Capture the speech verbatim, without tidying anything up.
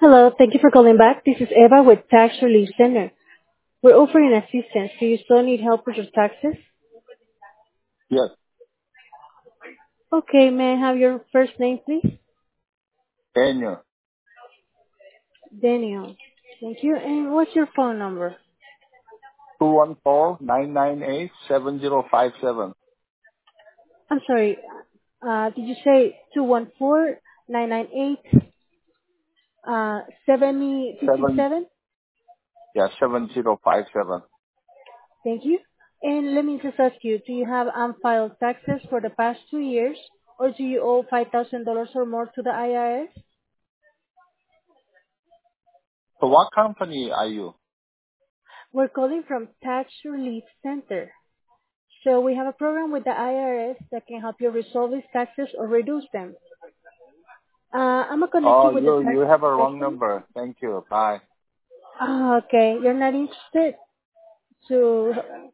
Hello, thank you for calling back. This is Eva with Tax Relief Center. We're offering assistance. Do you still need help with your taxes? Yes, Okay, may I have your first name, please? Daniel. Daniel. Thank you. And what's your phone number? Two one four nine nine eight seven zero five seven. I'm sorry. Uh, did you say two one four nine nine eight uh seventy fifty Seven seven? yeah, seven zero five seven. Thank you. And let me just ask you, do you have unfiled taxes for the past two years, or do you owe five thousand dollars or more to the I R S? So what company are you? We're calling from Tax Relief Center. So we have a program with the I R S that can help you resolve these taxes or reduce them. Uh, I'm gonna connect Oh, you with the you tax you have a wrong specialist. number. Thank you. Bye. Oh, okay. You're not interested to.